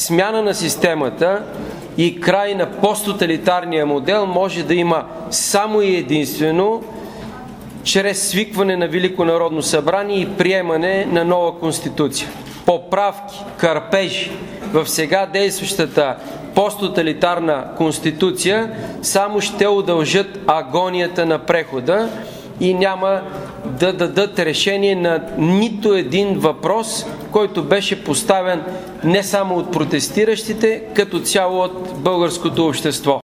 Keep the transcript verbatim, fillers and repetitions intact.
смяна на системата и край на посттоталитарния модел може да има само и единствено чрез свикване на Велико народно събрание и приемане на нова конституция. Поправки, кърпежи в сега действащата посттоталитарна конституция само ще удължат агонията на прехода и няма да дадат решение на нито един въпрос, който беше поставен не само от протестиращите, като цяло от българското общество.